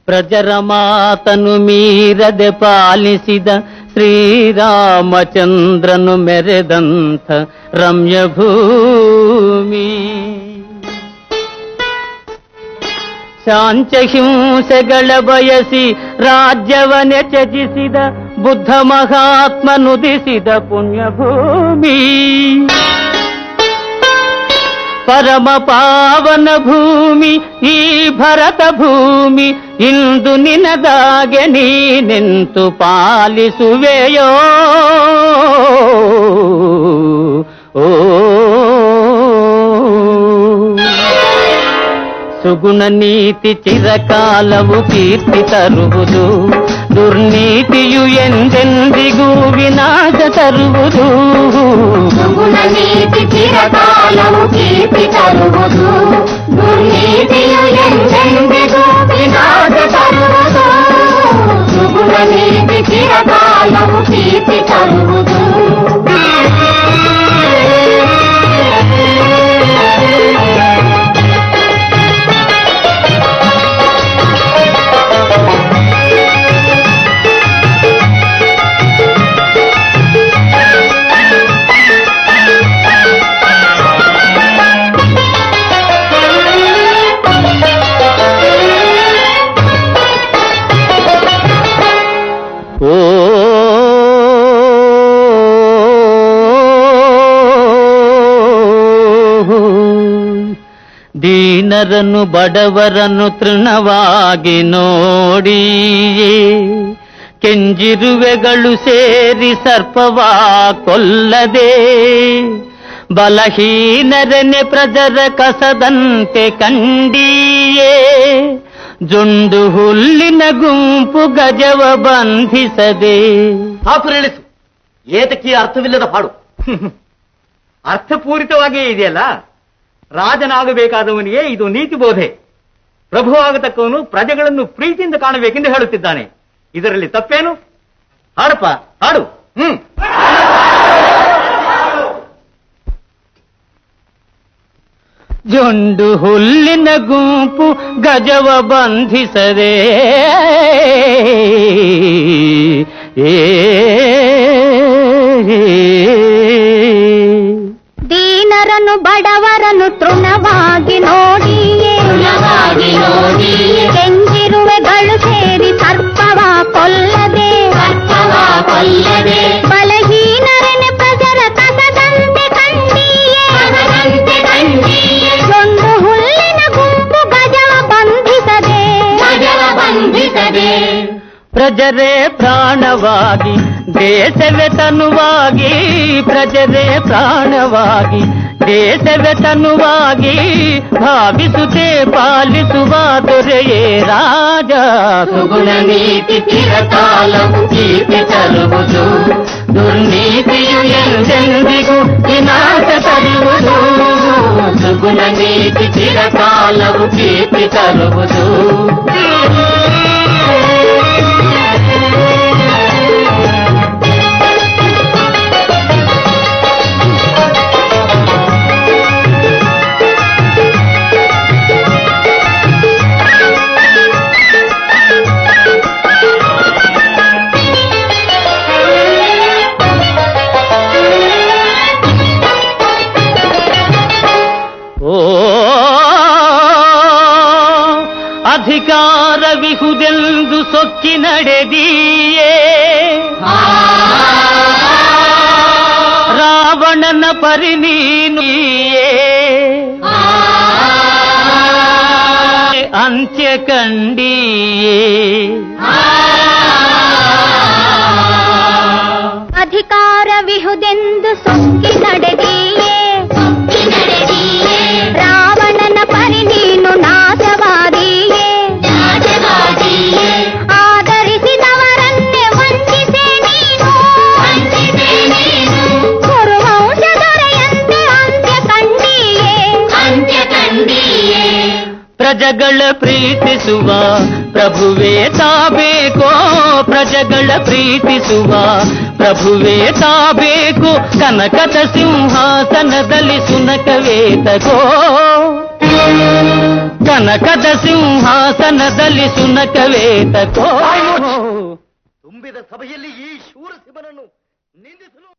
ಪ್ರಜರ ಮಾತನು ಮೀರದೆ ಪಾಲಿಸಿದ ಶ್ರೀರಾಮಚಂದ್ರನು ಮೆರೆದಂಥ ರಮ್ಯ ಭೂಮಿ. ಶಾಂತ ಹಿಂಸೆಗಳ ಬಯಸಿ ರಾಜ್ಯವನ್ನೇ ತ್ಯಜಿಸಿದ ಬುದ್ಧ ಮಹಾತ್ಮನುದಿಸಿದ ಪುಣ್ಯಭೂಮಿ. ಪರಮ ಪಾವನ ಭೂಮಿ ಈ ಭರತ ಭೂಮಿ, ಇಂದು ನಿನದಾಗೆ ನೀ ನಿಂತು ಪಾಲಿಸುವೆಯೋ. ಓ ಸುಗುಣ ನೀತಿ ಚಿರಕಾಲವು ಕೀರ್ತಿ ತರುವುದು, ದುರ್ನೀತಿಯು ಎಂದೆಂದಿಗೂ ವಿನಾಶ ತರುವುದು. ಸುಗುಣ ನೀತಿ ಚಿರಕಾಲವು ಕೀರ್ತಿ ತರುವುದು, ದುರ್ನೀತಿಯು ಎಂದೆಂದಿಗೂ ವಿನಾಶ ತರುವುದು. ಸುಗುಣ ನೀತಿ ಚಿರಕಾಲವು ಕೀರ್ತಿ ತರುವುದು. ದೀನರನ್ನು ಬಡವರನ್ನು ತೃಣವಾಗಿ ನೋಡಿ, ಕೆಂಜಿರುವೆಗಳು ಸೇರಿ ಸರ್ಪವಾ ಕೊಲ್ಲದೆ, ಬಲಹೀನರನೆ ಪ್ರಜರ ಕಸದಂತೆ ಕಂಡಿಯೇ, ಜೊಂಡು ಹುಲ್ಲಿನ ಗುಂಪು ಗಜವ ಬಂಧಿಸದೆ. ಹೇಳಿಸು, ಏತಕ್ಕೆ ಅರ್ಥವಿಲ್ಲದ ಹಾಡು? ಅರ್ಥಪೂರಿತವಾಗಿಯೇ ಇದೆಯಲ್ಲ. ರಾಜನಾಗಬೇಕಾದವನಿಗೆ ಇದು ನೀತಿ ಬೋಧೆ. ಪ್ರಭುವಾಗತಕ್ಕವನು ಪ್ರಜೆಗಳನ್ನು ಪ್ರೀತಿಯಿಂದ ಕಾಣಬೇಕೆಂದು ಹೇಳುತ್ತಿದ್ದಾನೆ. ಇದರಲ್ಲಿ ತಪ್ಪೇನು? ಹಾಡಪ್ಪ, ಹಾಡು. ಜೊಂಡು ಹುಲ್ಲಿನ ಗುಂಪು ಗಜವ ಬಂಧಿಸದೆ, ದೀನರನ್ನು ಬಡವರನ್ನು ತೃಣವಾಗಿ ನೋಡಿಯೇ, ಕೆಂಜಿರುವೆಗಳು ಸೇರಿ ಸರ್ಪವ ಕೊಲ್ಲದೆ, ಬಲಹೀನರನೆ ಪ್ರಜರ ಕಸದಂತೆ ಕಂಡಿಯೇ, ಒಂದು ಹುಲ್ಲಿನ ಗುಂಪು ಗಜವ ಬಂಧಿಸದೆ. ಪ್ರಜರೇ ಪ್ರಾಣವಾಗಿ ದೇಶವೇ ತನುವಾಗಿ, ಪ್ರಜರೇ ಪ್ರಾಣವಾಗಿ ದೇಶವೇ ತನುವಾಗಿ, ಭಾವಿಸುತ್ತೆ ಪಾಲಿಸುವ ದೊರೆಯೇ ರಾಜ. ಸುಗುಣ ನೀತಿ ಚಿರಕಾಲವು ಕೀರ್ತಿ ತರುವುದು, ದುರ್ನೀತಿಯು ಎಂದೆಂದಿಗೂ ವಿನಾಶ ತರುವುದು. ಸುಗುಣ ನೀತಿ ಚಿರಕಾಲವು ಕೀರ್ತಿ ತರುವುದು. ಅಧಿಕಾರವಿಹುದೆಂದು ಸೊಕ್ಕಿ ನಡೆದಿಯೇ, ರಾವಣನ ಪರಿ ನೀನುಯೇ, ಅಂತ್ಯ ಕಂಡಿಯೇ. ಅಧಿಕಾರವಿಹುದೆಂದು ಸೊಕ್ಕಿ ನಡೆದಿಯೇ, ರಾವಣನ ಪರಿ ನೀನು ನಾಶವಾದಿಯೇ, ಆದರಿಸಿದವರನ್ನೇ ವಂಚಿಸೆ ನೀನು, ಕುರುವಂಶ ದೊರೆಯಂತೆ ಅಂತ್ಯ ಕಂಡಿಯೇ. ಪ್ರಜೆಗಳ ಪ್ರೀತಿಸುವ ಪ್ರಭುವೇ ತಾಬೇಕು, ಪ್ರಜೆಗಳ ಪ್ರೀತಿಸುವ ಪ್ರಭುವೇ ತಾಬೇಕು, ಕನಕದ ಸಿಂಹಾಸನದಲ್ಲಿ ಸುನಕವೇ ತಗೋ. ಕನಕದ ಸಿಂಹಾಸನದಲ್ಲಿ ಸುನಕವೇತಕೋ ತುಂಬಿದ ಸಭೆಯಲ್ಲಿ ಈ ಶೂರಸಿಂಹನನ್ನು ನಿಂದಿಸಲು